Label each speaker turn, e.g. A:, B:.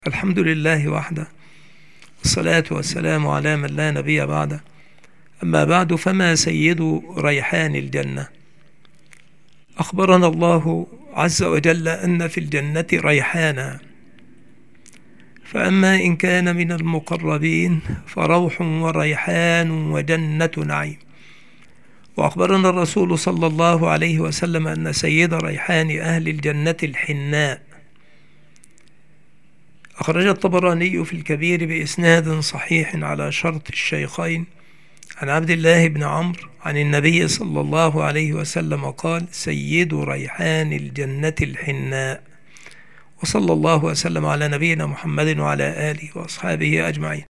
A: الحمد لله وحده، والصلاة والسلام على من لا نبي بعده. أما بعد، فما سيد ريحان الجنة؟ أخبرنا الله عز وجل أن في الجنة ريحانا، فأما إن كان من المقربين فروح وريحان وجنة نعيم. وأخبرنا الرسول صلى الله عليه وسلم أن سيد ريحان أهل الجنة الحناء. أخرج الطبراني في الكبير بإسناد صحيح على شرط الشيخين عن عبد الله بن عمرو عن النبي صلى الله عليه وسلم قال: سيد ريحان الجنة الحناء. وصلى الله وسلم على نبينا محمد وعلى آله وأصحابه أجمعين.